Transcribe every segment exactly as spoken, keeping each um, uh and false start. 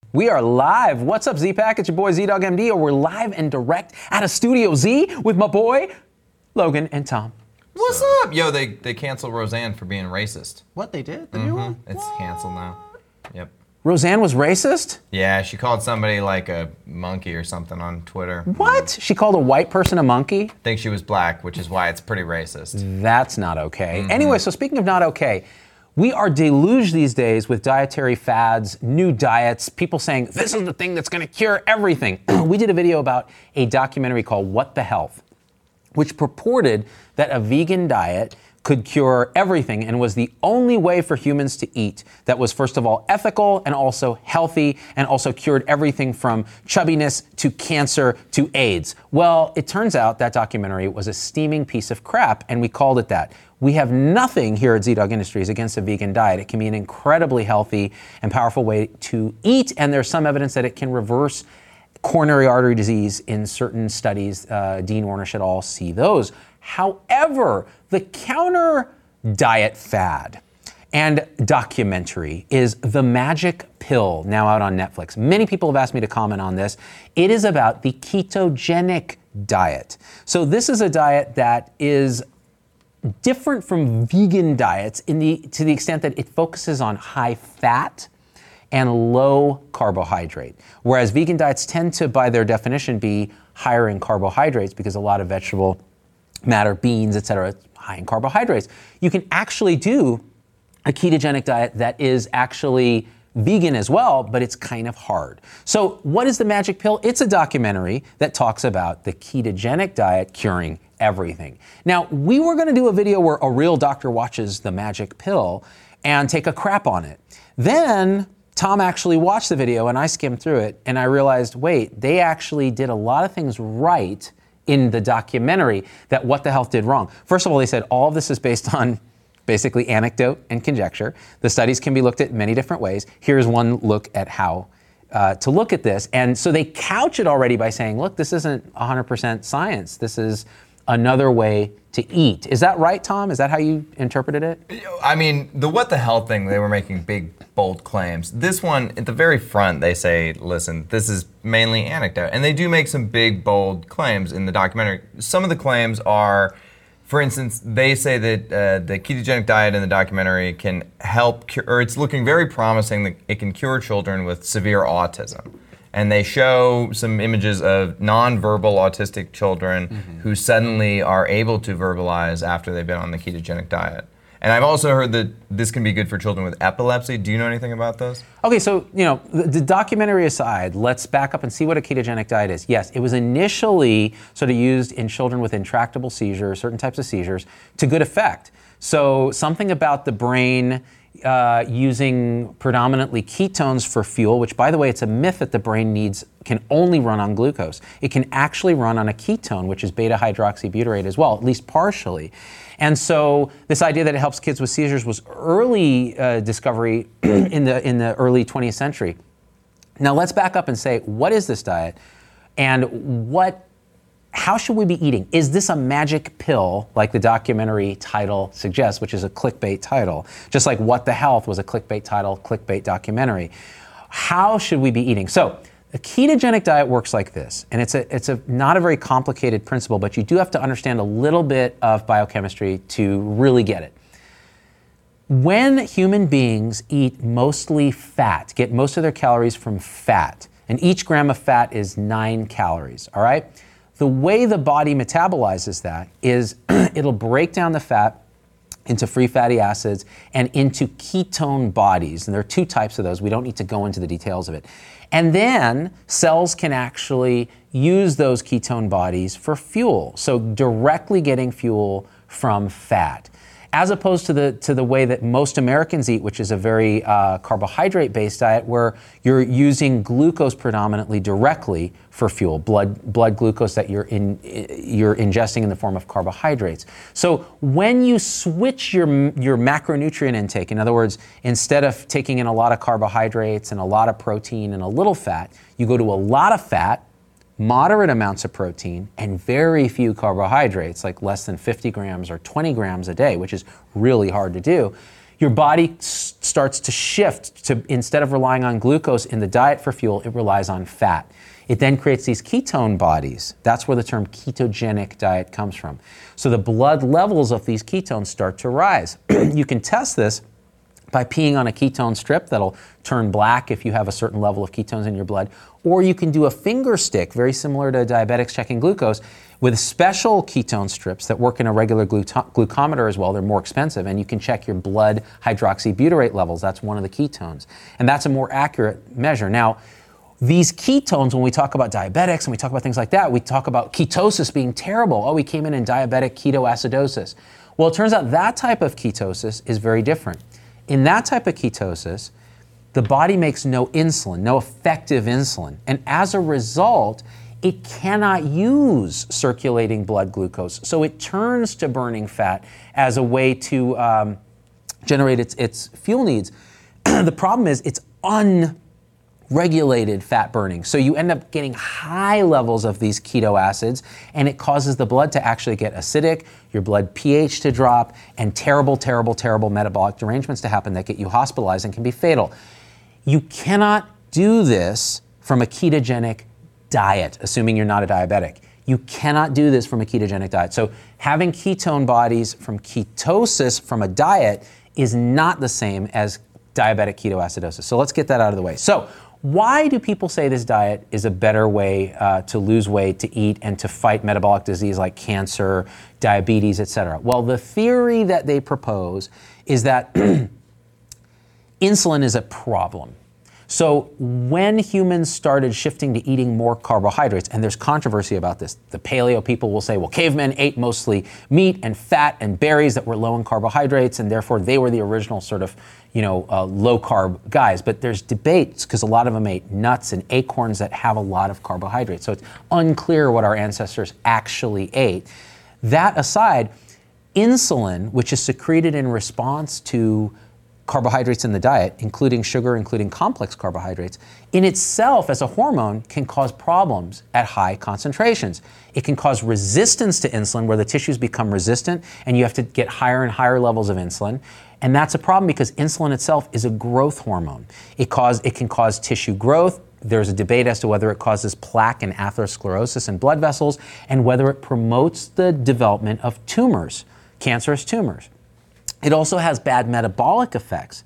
We are live. What's up, Z-Pack? It's your boy Z-Dog M D, or we're live and direct out of Studio Z with my boy, Logan and Tom. What's up? Yo, they, they canceled Roseanne for being racist. What, they did? The mm-hmm. new one? It's what? canceled now. Yep. Roseanne was racist? Yeah, she called somebody like a monkey or something on Twitter. What? She called a white person a monkey? I think she was black, which is why it's pretty racist. That's not okay. Mm-hmm. Anyway, so speaking of not okay, we are deluged these days with dietary fads, new diets, people saying, this is the thing that's gonna cure everything. We did a video about a documentary called What the Health, which purported that a vegan diet could cure everything and was the only way for humans to eat that was, first of all, ethical and also healthy, and also cured everything from chubbiness to cancer to AIDS. Well, it turns out that documentary was a steaming piece of crap, and we called it that. We have nothing here at Z-Dog Industries against a vegan diet. It can be an incredibly healthy and powerful way to eat, and there's some evidence that it can reverse coronary artery disease in certain studies. Uh, Dean Ornish et al. See those. However, the counter diet fad and documentary is The Magic Pill, now out on Netflix. Many people have asked me to comment on this. It is about the ketogenic diet. So this is a diet that is different from vegan diets in the to the extent that it focuses on high fat and low carbohydrate. Whereas vegan diets tend to, by their definition, be higher in carbohydrates because a lot of vegetable matter, beans, et cetera, high in carbohydrates. You can actually do a ketogenic diet that is actually vegan as well, but it's kind of hard. So what is The Magic Pill? It's a documentary that talks about the ketogenic diet curing everything. Now, we were gonna do a video where a real doctor watches The Magic Pill and take a crap on it. Then Tom actually watched the video and I skimmed through it and I realized, wait, they actually did a lot of things right in the documentary that What the Health did wrong. First of all, they said all of this is based on basically anecdote and conjecture. The studies can be looked at many different ways. Here's one look at how uh, to look at this. And so they couch it already by saying, look, this isn't one hundred percent science. This is another way to eat. Is that right, Tom? Is that how you interpreted it? I mean, the What the Health thing, they were making big, bold claims. This one, at the very front, they say, listen, this is mainly anecdote. And they do make some big, bold claims in the documentary. Some of the claims are, for instance, they say that uh, the ketogenic diet in the documentary can help, cure, or it's looking very promising that it can cure children with severe autism. And they show some images of nonverbal autistic children mm-hmm. who suddenly are able to verbalize after they've been on the ketogenic diet. And I've also heard that this can be good for children with epilepsy. Do you know anything about this? Okay, so, you know, the, the documentary aside, let's back up and see what a ketogenic diet is. Yes, it was initially sort of used in children with intractable seizures, certain types of seizures, to good effect. So something about the brain Uh, using predominantly ketones for fuel, which, by the way, it's a myth that the brain needs, can only run on glucose. It can actually run on a ketone, which is beta hydroxybutyrate as well, at least partially. And so this idea that it helps kids with seizures was early uh, discovery in the in the early twentieth century. Now let's back up and say, what is this diet, and what? How should we be eating? Is this a magic pill, like the documentary title suggests, which is a clickbait title, just like What the Health was a clickbait title, clickbait documentary? How should we be eating? So a ketogenic diet works like this, and it's a it's a not a very complicated principle, but you do have to understand a little bit of biochemistry to really get it. When human beings eat mostly fat, get most of their calories from fat, and each gram of fat is nine calories, all right? The way the body metabolizes that is it'll break down the fat into free fatty acids and into ketone bodies. And there are two types of those. We don't need to go into the details of it. And then cells can actually use those ketone bodies for fuel. So directly getting fuel from fat, as opposed to the to the way that most Americans eat, which is a very uh, carbohydrate-based diet where you're using glucose predominantly directly for fuel, blood blood glucose that you're in you're ingesting in the form of carbohydrates. So when you switch your your macronutrient intake, in other words, instead of taking in a lot of carbohydrates and a lot of protein and a little fat, you go to a lot of fat, moderate amounts of protein, and very few carbohydrates, like less than fifty grams or twenty grams a day, which is really hard to do, your body s- starts to shift to, instead of relying on glucose in the diet for fuel, it relies on fat. It then creates these ketone bodies. That's where the term ketogenic diet comes from. So the blood levels of these ketones start to rise. You can test this by peeing on a ketone strip that'll turn black if you have a certain level of ketones in your blood. Or you can do a finger stick, very similar to diabetics checking glucose, with special ketone strips that work in a regular gluto- glucometer as well. They're more expensive, and you can check your blood hydroxybutyrate levels. That's one of the ketones. And that's a more accurate measure. Now, these ketones, when we talk about diabetics and we talk about things like that, we talk about ketosis being terrible. Oh, we came in in diabetic ketoacidosis. Well, it turns out that type of ketosis is very different. In that type of ketosis, the body makes no insulin, no effective insulin. And as a result, it cannot use circulating blood glucose. So it turns to burning fat as a way to um, generate its, its fuel needs. The problem is it's unregulated fat burning. So you end up getting high levels of these keto acids, and it causes the blood to actually get acidic, your blood pH to drop, and terrible, terrible, terrible metabolic derangements to happen that get you hospitalized and can be fatal. You cannot do this from a ketogenic diet, assuming you're not a diabetic. You cannot do this from a ketogenic diet. So having ketone bodies from ketosis from a diet is not the same as diabetic ketoacidosis. So let's get that out of the way. So why do people say this diet is a better way uh, to lose weight, to eat, and to fight metabolic disease like cancer, diabetes, et cetera? Well, the theory that they propose is that insulin is a problem. So when humans started shifting to eating more carbohydrates, and there's controversy about this, the paleo people will say, well, cavemen ate mostly meat and fat and berries that were low in carbohydrates, and therefore they were the original sort of, you know, uh, low carb guys. But there's debates because a lot of them ate nuts and acorns that have a lot of carbohydrates. So it's unclear what our ancestors actually ate. That aside, insulin, which is secreted in response to carbohydrates in the diet, including sugar, including complex carbohydrates, in itself as a hormone can cause problems at high concentrations. It can cause resistance to insulin where the tissues become resistant and you have to get higher and higher levels of insulin. And that's a problem because insulin itself is a growth hormone. It, cause, it can cause tissue growth. There's a debate as to whether it causes plaque and atherosclerosis in blood vessels and whether it promotes the development of tumors, cancerous tumors. It also has bad metabolic effects.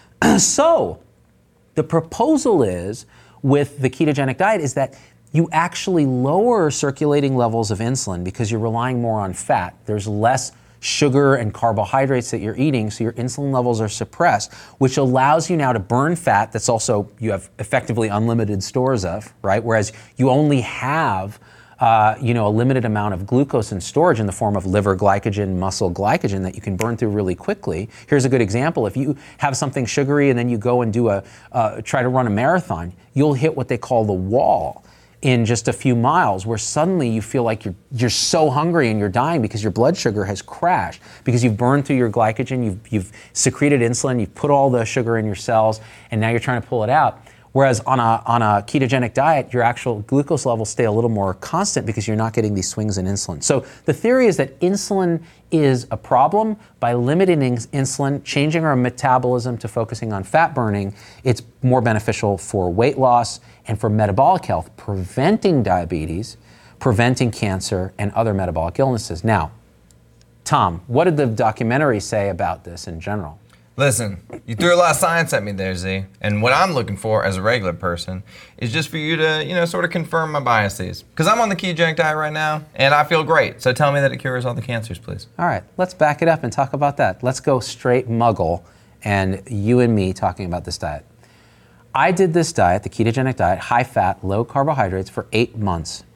So the proposal is with the ketogenic diet is that you actually lower circulating levels of insulin because you're relying more on fat. There's less sugar and carbohydrates that you're eating, so your insulin levels are suppressed, which allows you now to burn fat that's also you have effectively unlimited stores of, right? Whereas you only have Uh, you know, a limited amount of glucose in storage in the form of liver glycogen, muscle glycogen that you can burn through really quickly. Here's a good example. If you have something sugary and then you go and do a, uh, try to run a marathon, you'll hit what they call the wall in just a few miles where suddenly you feel like you're, you're so hungry and you're dying because your blood sugar has crashed because you've burned through your glycogen, you've, you've secreted insulin, you've put all the sugar in your cells, and now you're trying to pull it out. Whereas on a, on a ketogenic diet, your actual glucose levels stay a little more constant because you're not getting these swings in insulin. So the theory is that insulin is a problem. By limiting insulin, changing our metabolism to focusing on fat burning, it's more beneficial for weight loss and for metabolic health, preventing diabetes, preventing cancer, and other metabolic illnesses. Now, Tom, what did the documentary say about this in general? Listen, you threw a lot of science at me there, Z. And what I'm looking for as a regular person is just for you to, you know, sort of confirm my biases. Because I'm on the ketogenic diet right now, and I feel great. So tell me that it cures all the cancers, please. All right, let's back it up and talk about that. Let's go straight muggle and you and me talking about this diet. I did this diet, the ketogenic diet, high fat, low carbohydrates for eight months.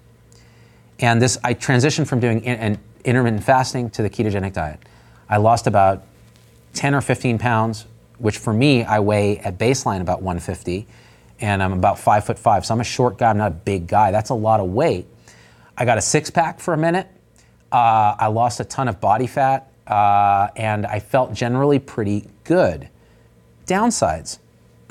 And this, I transitioned from doing in, an intermittent fasting to the ketogenic diet. I lost about ten or fifteen pounds, which for me, I weigh at baseline about one fifty, and I'm about five foot five. So I'm a short guy, I'm not a big guy. That's a lot of weight. I got a six pack for a minute. Uh, I lost a ton of body fat, uh, and I felt generally pretty good. Downsides,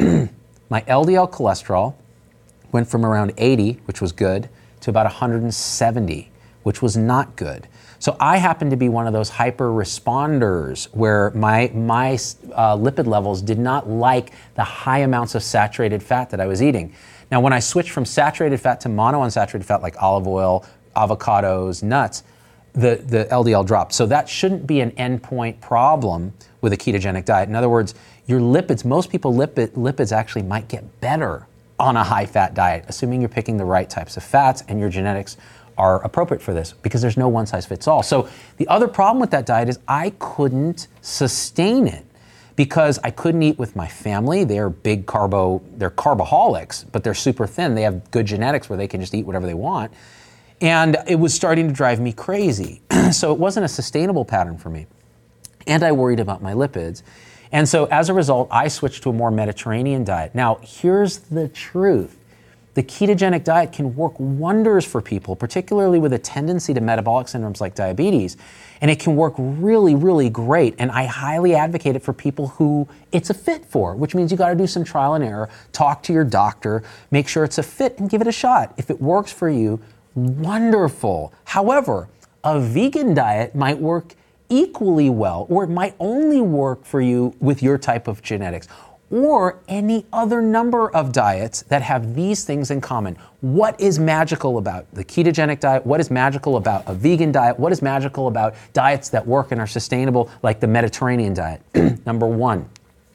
my L D L cholesterol went from around eighty, which was good, to about one hundred seventy, which was not good. So I happen to be one of those hyper responders where my, my uh, lipid levels did not like the high amounts of saturated fat that I was eating. Now, when I switched from saturated fat to monounsaturated fat like olive oil, avocados, nuts, the, the L D L dropped. So that shouldn't be an endpoint problem with a ketogenic diet. In other words, your lipids, most people lipid, lipids actually might get better on a high fat diet, assuming you're picking the right types of fats and your genetics are appropriate for this, because there's no one size fits all. So the other problem with that diet is I couldn't sustain it because I couldn't eat with my family. They're big carbo, they're carboholics, but they're super thin. They have good genetics where they can just eat whatever they want. And it was starting to drive me crazy. So it wasn't a sustainable pattern for me. And I worried about my lipids. And so as a result, I switched to a more Mediterranean diet. Now, here's the truth. The ketogenic diet can work wonders for people, particularly with a tendency to metabolic syndromes like diabetes. And it can work really, really great. And I highly advocate it for people who it's a fit for, which means you got to do some trial and error, talk to your doctor, make sure it's a fit and give it a shot. If it works for you, wonderful. However, a vegan diet might work equally well, or it might only work for you with your type of genetics, or any other number of diets that have these things in common. What is magical about the ketogenic diet? What is magical about a vegan diet? What is magical about diets that work and are sustainable, like the Mediterranean diet? Number one,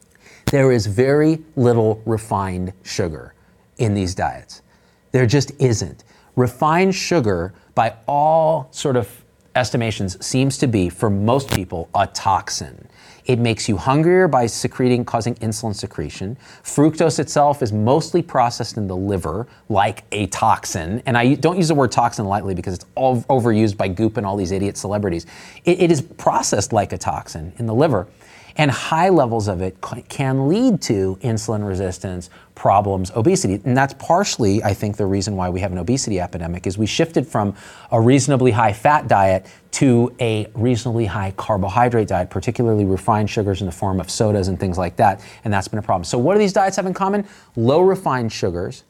there is very little refined sugar in these diets. There just isn't. Refined sugar, by all sort of estimations, seems to be, for most people, a toxin. It makes you hungrier by secreting, causing insulin secretion. Fructose itself is mostly processed in the liver like a toxin. And I don't use the word toxin lightly because it's all overused by Goop and all these idiot celebrities. It, it is processed like a toxin in the liver. And high levels of it can lead to insulin resistance, problems, obesity. And that's partially, I think, the reason why we have an obesity epidemic is we shifted from a reasonably high fat diet to a reasonably high carbohydrate diet, particularly refined sugars in the form of sodas and things like that. And that's been a problem. So what do these diets have in common? Low refined sugars,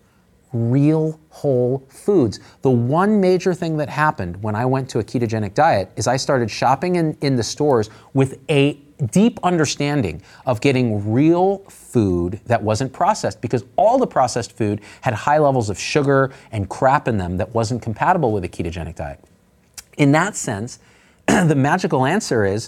real whole foods. The one major thing that happened when I went to a ketogenic diet is I started shopping in, in the stores with a deep understanding of getting real food that wasn't processed, because all the processed food had high levels of sugar and crap in them that wasn't compatible with a ketogenic diet. In that sense, the magical answer is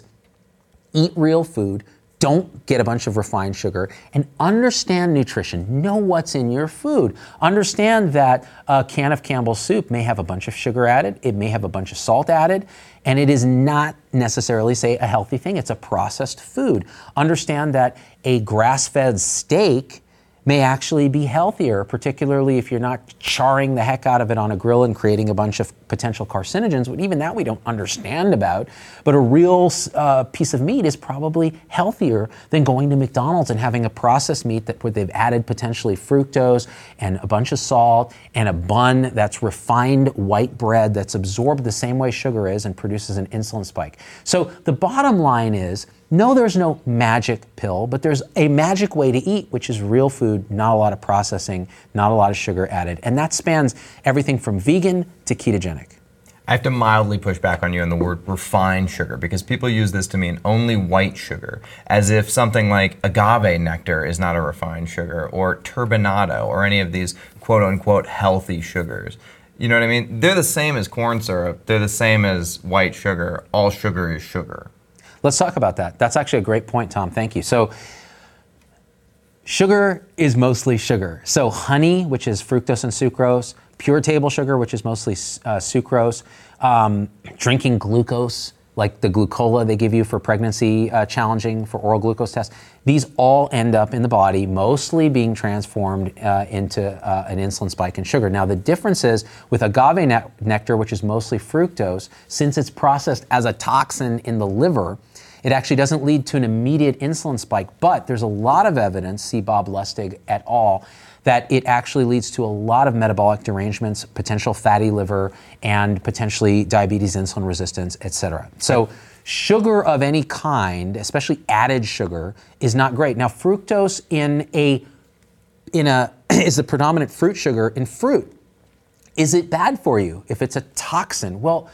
eat real food, don't get a bunch of refined sugar, and understand nutrition. Know what's in your food. Understand that a can of Campbell's soup may have a bunch of sugar added, it may have a bunch of salt added, and it is not necessarily, say, a healthy thing. It's a processed food. Understand that a grass-fed steak may actually be healthier, particularly if you're not charring the heck out of it on a grill and creating a bunch of potential carcinogens. But even that we don't understand about. But a real uh, piece of meat is probably healthier than going to McDonald's and having a processed meat that where they've added potentially fructose and a bunch of salt and a bun that's refined white bread that's absorbed the same way sugar is and produces an insulin spike. So the bottom line is, no, there's no magic pill, but there's a magic way to eat, which is real food, not a lot of processing, not a lot of sugar added. And that spans everything from vegan to ketogenic. I have to mildly push back on you on the word refined sugar, because people use this to mean only white sugar, as if something like agave nectar is not a refined sugar, or turbinado, or any of these quote-unquote healthy sugars. You know what I mean? They're the same as corn syrup. They're the same as white sugar. All sugar is sugar. Let's talk about that. That's actually a great point, Tom. Thank you. So sugar is mostly sugar. So honey, which is fructose and sucrose, pure table sugar, which is mostly uh, sucrose, um, drinking glucose, like the glucola they give you for pregnancy uh, challenging for oral glucose tests, these all end up in the body mostly being transformed uh, into uh, an insulin spike in sugar. Now the difference is with agave ne- nectar, which is mostly fructose, since it's processed as a toxin in the liver, it actually doesn't lead to an immediate insulin spike, but there's a lot of evidence, see Bob Lustig et al., that it actually leads to a lot of metabolic derangements, potential fatty liver, and potentially diabetes, insulin resistance, et cetera. So sugar of any kind, especially added sugar, is not great. Now fructose in a in a is the predominant fruit sugar in fruit. Is it bad for you if it's a toxin? Well,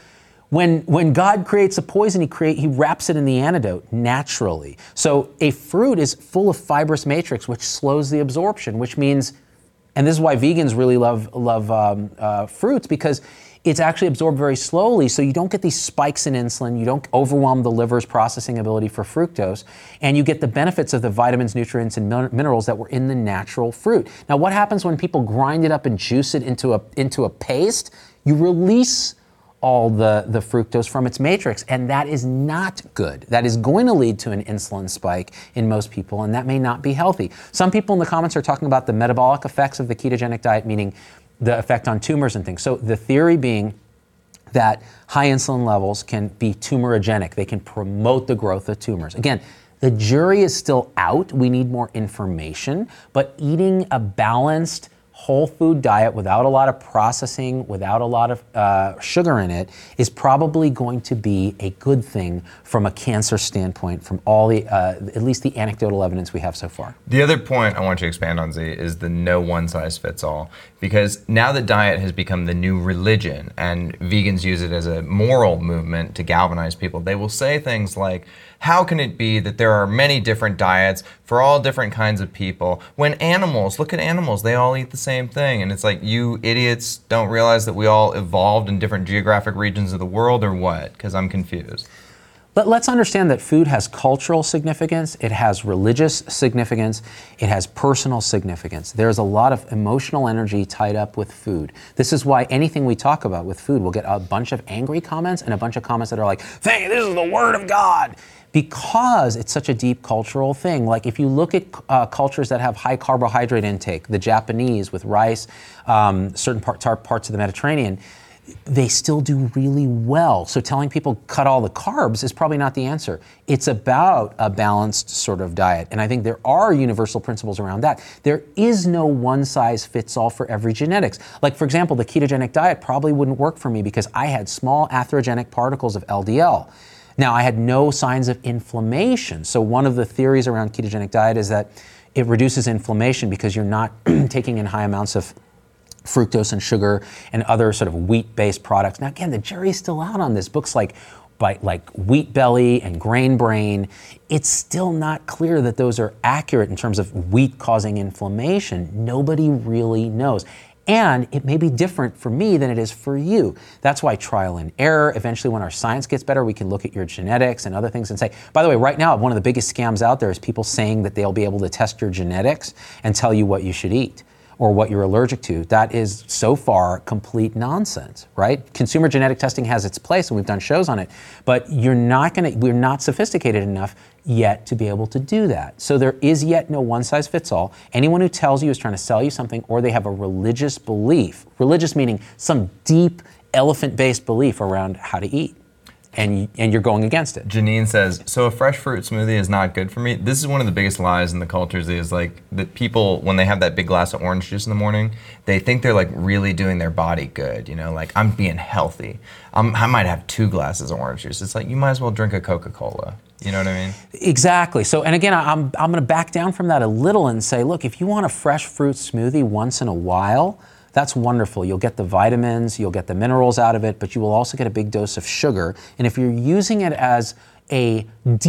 When, when God creates a poison, he, create, he wraps it in the antidote naturally. So a fruit is full of fibrous matrix, which slows the absorption, which means, and this is why vegans really love, love um, uh, fruits, because it's actually absorbed very slowly, so you don't get these spikes in insulin, you don't overwhelm the liver's processing ability for fructose, and you get the benefits of the vitamins, nutrients, and min- minerals that were in the natural fruit. Now, what happens when people grind it up and juice it into a, into a paste? You release all the, the fructose from its matrix, and that is not good. That is going to lead to an insulin spike in most people, and that may not be healthy. Some people in the comments are talking about the metabolic effects of the ketogenic diet, meaning the effect on tumors and things. So the theory being that high insulin levels can be tumorigenic. They can promote the growth of tumors. Again, the jury is still out. We need more information, but eating a balanced whole food diet without a lot of processing, without a lot of uh, sugar in it, is probably going to be a good thing from a cancer standpoint, from all the, uh, at least the anecdotal evidence we have so far. The other point I want you to expand on, Z, is the no one size fits all. Because now that diet has become the new religion and vegans use it as a moral movement to galvanize people, they will say things like, how can it be that there are many different diets for all different kinds of people when animals, look at animals, they all eat the same thing? And it's like, you idiots don't realize that we all evolved in different geographic regions of the world, or what? Because I'm confused. But let's understand that food has cultural significance, it has religious significance, it has personal significance. There's a lot of emotional energy tied up with food. This is why anything we talk about with food, we'll get a bunch of angry comments and a bunch of comments that are like, "Hey, this is the word of God." Because it's such a deep cultural thing. Like if you look at uh, cultures that have high carbohydrate intake, the Japanese with rice, um, certain part, tar- parts of the Mediterranean, they still do really well. So telling people cut all the carbs is probably not the answer. It's about a balanced sort of diet. And I think there are universal principles around that. There is no one size fits all for every genetics. Like for example, the ketogenic diet probably wouldn't work for me because I had small atherogenic particles of L D L. Now, I had no signs of inflammation. So one of the theories around ketogenic diet is that it reduces inflammation because you're not taking in high amounts of fructose and sugar and other sort of wheat-based products. Now, again, the jury's still out on this. Books like, by, like Wheat Belly and Grain Brain, it's still not clear that those are accurate in terms of wheat causing inflammation. Nobody really knows. And it may be different for me than it is for you. That's why trial and error. Eventually, when our science gets better, we can look at your genetics and other things and say, by the way, right now, one of the biggest scams out there is people saying that they'll be able to test your genetics and tell you what you should eat or what you're allergic to. That is so far complete nonsense, right? Consumer genetic testing has its place, and we've done shows on it, but you're not gonna, we're not sophisticated enough yet to be able to do that. So there is yet no one size fits all. Anyone who tells you is trying to sell you something, or they have a religious belief, religious meaning some deep elephant-based belief around how to eat. And, and you're going against it. Janine says, so a fresh fruit smoothie is not good for me. This is one of the biggest lies in the cultures is like that people, when they have that big glass of orange juice in the morning, they think they're like really doing their body good, you know, like I'm being healthy. Um, I might have two glasses of orange juice. It's like, you might as well drink a Coca-Cola. You know what I mean? Exactly. So, and again, I'm, I'm gonna back down from that a little and say, look, if you want a fresh fruit smoothie once in a while, that's wonderful. You'll get the vitamins, you'll get the minerals out of it, but you will also get a big dose of sugar. And if you're using it as a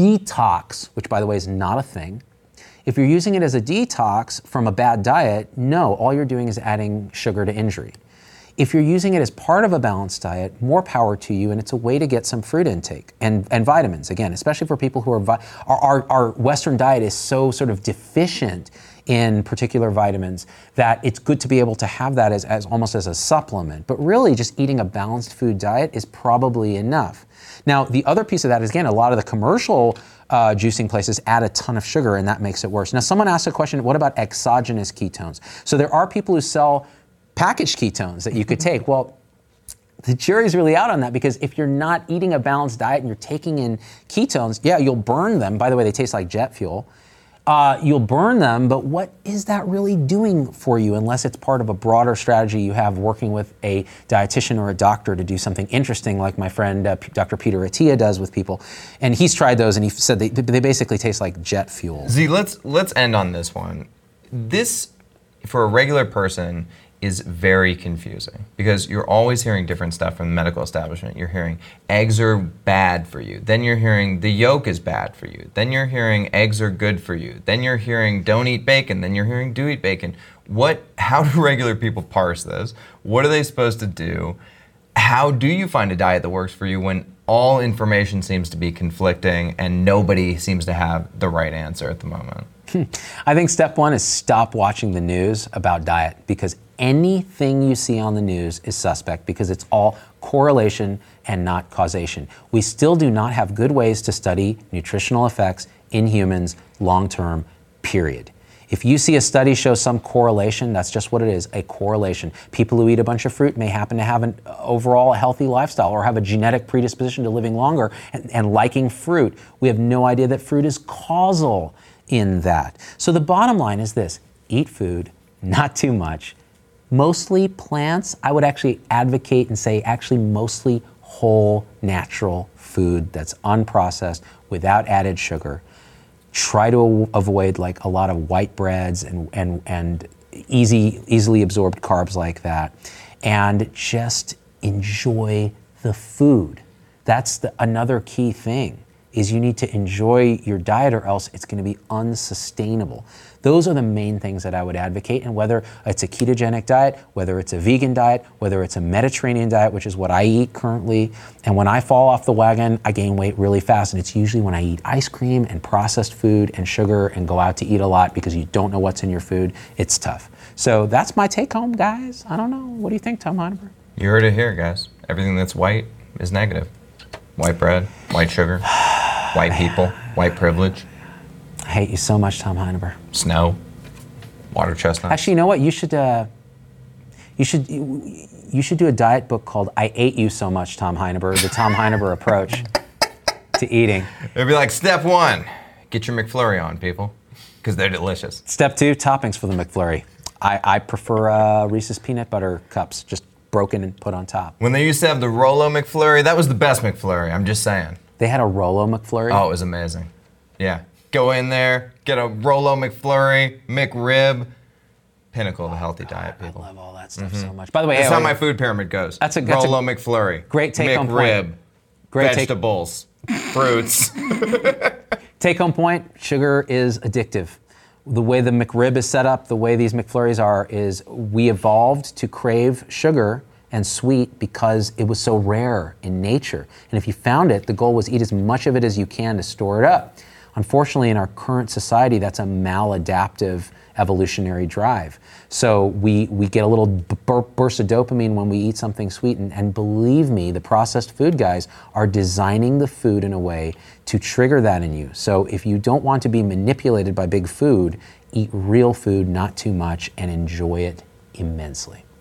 detox, which by the way is not a thing, if you're using it as a detox from a bad diet, no, all you're doing is adding sugar to injury. If you're using it as part of a balanced diet, more power to you, and it's a way to get some fruit intake and, and vitamins, again, especially for people who are, vi- our, our, our Western diet is so sort of deficient in particular vitamins that it's good to be able to have that as, as almost as a supplement. But really just eating a balanced food diet is probably enough. Now, the other piece of that is, again, a lot of the commercial uh, juicing places add a ton of sugar, and that makes it worse. Now, someone asked a question, what about exogenous ketones? So there are people who sell packaged ketones that you could take. Well, the jury's really out on that, because if you're not eating a balanced diet and you're taking in ketones, yeah, you'll burn them. By the way, they taste like jet fuel. Uh, you'll burn them, but what is that really doing for you unless it's part of a broader strategy you have working with a dietitian or a doctor to do something interesting like my friend uh, Doctor Peter Attia does with people. And he's tried those and he said they, they basically taste like jet fuel. Z, let's, let's end on this one. This, for a regular person, is very confusing because you're always hearing different stuff from the medical establishment. You're hearing eggs are bad for you. Then you're hearing the yolk is bad for you. Then you're hearing eggs are good for you. Then you're hearing don't eat bacon. Then you're hearing do eat bacon. What? How do regular people parse this? What are they supposed to do? How do you find a diet that works for you when all information seems to be conflicting and nobody seems to have the right answer at the moment? I think step one is stop watching the news about diet, because anything you see on the news is suspect, because it's all correlation and not causation. We still do not have good ways to study nutritional effects in humans long-term, period. If you see a study show some correlation, that's just what it is, a correlation. People who eat a bunch of fruit may happen to have an overall healthy lifestyle or have a genetic predisposition to living longer and, and liking fruit. We have no idea that fruit is causal in that. So the bottom line is this: eat food, not too much, mostly plants. I would actually advocate and say actually mostly whole natural food that's unprocessed without added sugar. Try to avoid like a lot of white breads and and and easy easily absorbed carbs like that, and just enjoy the food. That's the another key thing, is you need to enjoy your diet or else it's going to be unsustainable. Those are the main things that I would advocate, and whether it's a ketogenic diet, whether it's a vegan diet, whether it's a Mediterranean diet, which is what I eat currently, and when I fall off the wagon, I gain weight really fast, and it's usually when I eat ice cream and processed food and sugar and go out to eat a lot because you don't know what's in your food. It's tough. So that's my take home, guys. I don't know. What do you think, Tom Heineberg? You heard it here, guys. Everything that's white is negative. White bread, white sugar, white people, white privilege. I hate you so much, Tom Heineberg. Snow, water chestnuts. Actually, you know what? You should uh, you should you should do a diet book called "I Ate You So Much, Tom Heineberg: The Tom Heineberg Approach to Eating." It'd be like step one: get your McFlurry on, people, because they're delicious. Step two: toppings for the McFlurry. I, I prefer uh, Reese's peanut butter cups, just broken and put on top. When they used to have the Rolo McFlurry, that was the best McFlurry. I'm just saying. They had a Rolo McFlurry. Oh, it was amazing. Yeah. Go in there, get a Rolo McFlurry, McRib. Pinnacle of a healthy diet, people. I love all that stuff mm-hmm. so much. By the way, that's hey, how wait, my food pyramid goes. That's a that's Rolo a McFlurry. Great take home McRib, point. Great vegetables, fruits. Take home point: sugar is addictive. The way the McRib is set up, the way these McFlurries are, is we evolved to crave sugar and sweet because it was so rare in nature. And if you found it, the goal was eat as much of it as you can to store it up. Unfortunately, in our current society, that's a maladaptive evolutionary drive. So we, we get a little bur- burst of dopamine when we eat something sweet, and, and believe me, the processed food guys are designing the food in a way to trigger that in you. So if you don't want to be manipulated by big food, eat real food, not too much, and enjoy it immensely.